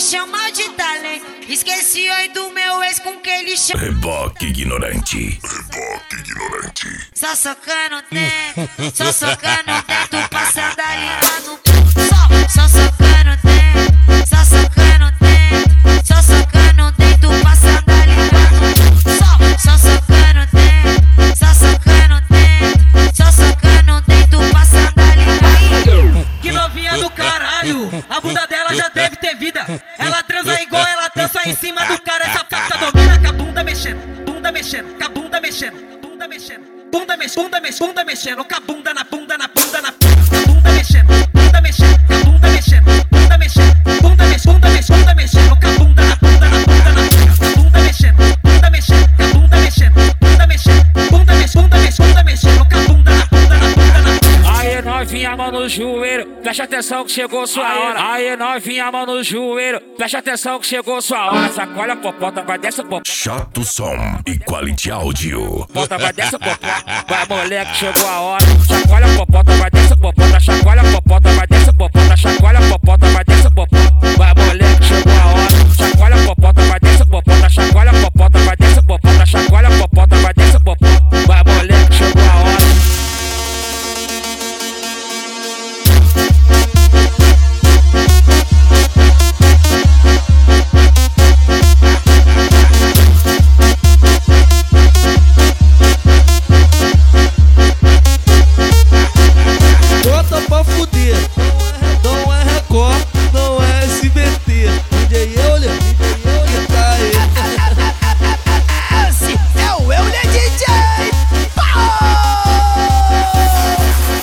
chama de talento. Esqueci oi do meu ex com que ele chama. Reboque ignorante. Só socando dentro, só socando dentro, passando ali lá no canto. Só socando dentro, só socando dentro, só socando dentro, passando ali lá no canto. Só socando dentro, só socando dentro, só socando dentro, passando ali lá no canto. Que novinha do caralho, a bunda dela já deve ter vida. Ela transa igual ela dança em cima do cara. Essa faca domina com a bunda mexendo, bunda mexendo, com a bunda mexendo, bunda mexendo. Bunda mexendo, com a bunda na bunda, na bunda, na bunda mexendo, bunda mexendo, com a bunda mexendo, bunda mexendo, bunda mexendo, bunda mexendo, com a bunda na bunda, na bunda, na bunda mexendo, bunda mexendo, com a bunda mexendo, bunda mexendo, bunda mexendo, com a bunda na bunda, na bunda, na. Aí novinha, mão no joelho, preste atenção que chegou sua hora. Aí novinha, mão no joelho, preste atenção que chegou sua hora. Sacolha a popota, vai dessa popota. Chato som e quality áudio. Popota, vai dessa popota. Vai moleque, chegou a hora. Chacoalha a popota, vai dessa popota. Chacoalha a